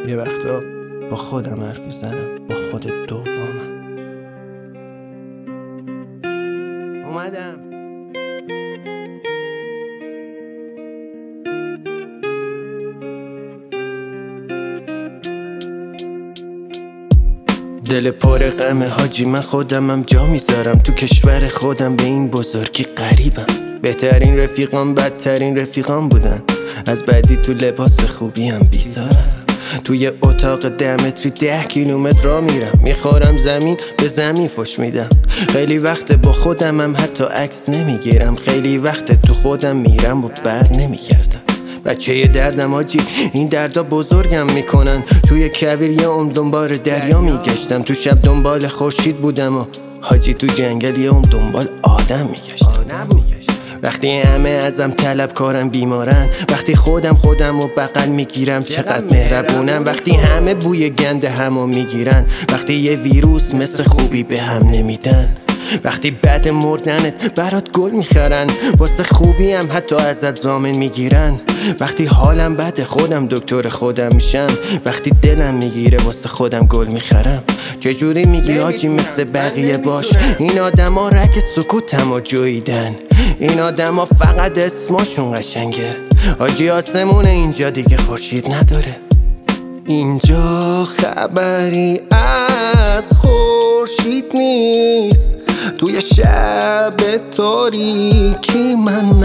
یه وقتا با خودم حرف میزنم، با خود دوامم. اومدم. دل پر غم حاجی، من خودمم جا میذارم تو کشور خودم، به این بزرگی غریبم. بهترین رفیقام بدترین رفیقام بودن، از بعدی تو لباس خوبی هم بیزارم. توی اتاق 10 متری 10 کیلومتر را میرم، میخورم زمین به زمین فش میدم. خیلی وقت با خودمم حتی عکس نمیگیرم، خیلی وقت تو خودم میرم و بر نمیگردم. بچه یه دردم آجی، این دردا بزرگم میکنن. توی کویر یه دنبال دریا میگشتم، تو شب دنبال خورشید بودم و حاجی تو جنگل یه دنبال آدم میگشتم. وقتی همه ازم طلبکارن بیمارن، وقتی خودم و بغل میگیرم چقدر مهربونم، وقتی همه بوی گند همو میگیرن، وقتی یه ویروس مثل خوبی به هم نمیدن، وقتی بعد مردنت برات گل میخرن، واسه خوبی هم حتی ازت ضامن میگیرن، وقتی حالم بده خودم دکتر خودم میشم، وقتی دلم میگیره واسه خودم گل میخرم. چجوری میگی آجی مثل بقیه باش؟ این آدما رگ سکوتمو جویدن، این آدما فقط اسمشون قشنگه. آجی آسمون اینجا دیگه خورشید نداره، اینجا خبری از خورشید نیست. توی شب تاریکی من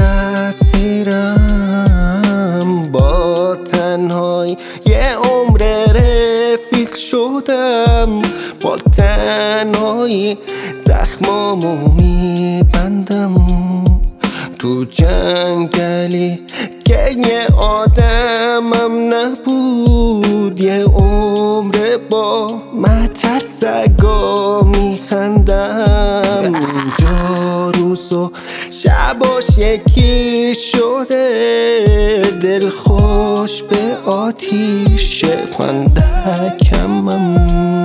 نسیرم، با تنهایی یه عمر رفیق شدم، با تنهایی زخمامو میبندم. تو جنگلی که یه آدمم نبود، یه عمر با مترسگا میخندم. اینجا روز و شباش یکی شده، دل خوش به آتیش فندکمم.